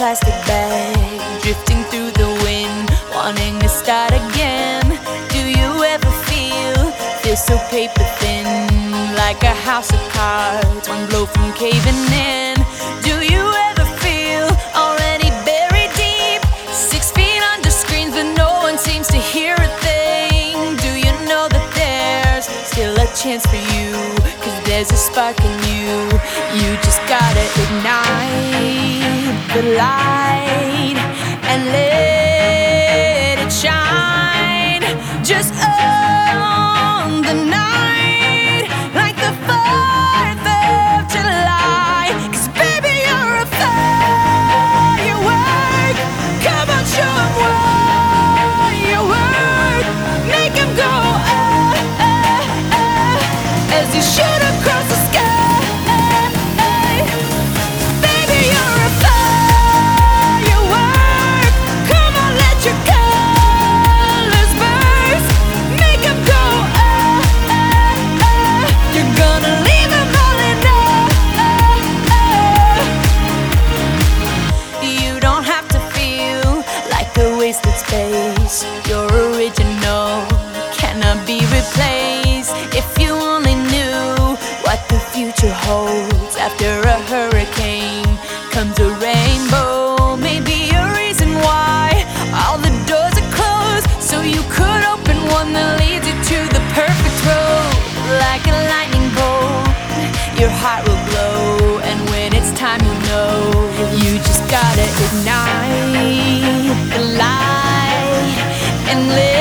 plastic bag, drifting through the wind, wanting to start again. Do you ever feel so paper thin, like a house of cards, one blow from caving in? Do you ever feel already buried deep, 6 feet under screens, but no one seems to hear a thing? Do you know that there's still a chance for you, 'cause there's a spark in you? You just gotta ignite the light and let it shine. Just own the night like the 4th of July. 'Cause baby, you're a firework. Come on, show 'em what you're worth. Make 'em go as you shoot across the sky. Baby, you're a firework. Come on, let your colors burst. Make 'em go you're gonna leave 'em all in You don't have to feel like a wasted space. You're original, cannot be replaced. If you only knew what the future holds. After a hurricane comes a rainbow. Maybe a reason why all the doors are closed, so you could open one that leads you to the perfect road. Like a lightning bolt, your heart will glow, and when it's time, you'll know. You just gotta ignite the light and live.